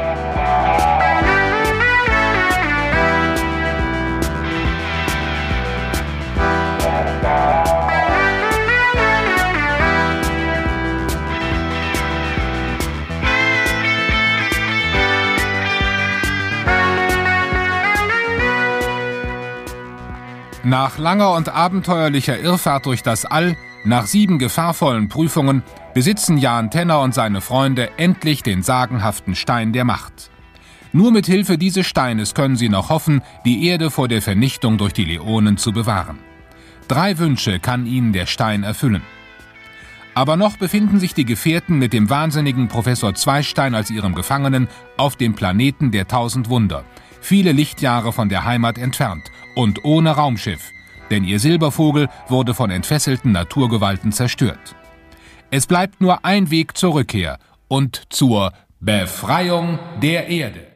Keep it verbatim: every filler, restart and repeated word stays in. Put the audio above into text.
Nach langer und abenteuerlicher Irrfahrt durch das All, nach sieben gefahrvollen Prüfungen, besitzen Jan Tenner und seine Freunde endlich den sagenhaften Stein der Macht. Nur mit Hilfe dieses Steines können sie noch hoffen, die Erde vor der Vernichtung durch die Leonen zu bewahren. Drei Wünsche kann ihnen der Stein erfüllen. Aber noch befinden sich die Gefährten mit dem wahnsinnigen Professor Zweistein als ihrem Gefangenen auf dem Planeten der Tausend Wunder, viele Lichtjahre von der Heimat entfernt und ohne Raumschiff, denn ihr Silbervogel wurde von entfesselten Naturgewalten zerstört. Es bleibt nur ein Weg zur Rückkehr und zur Befreiung der Erde.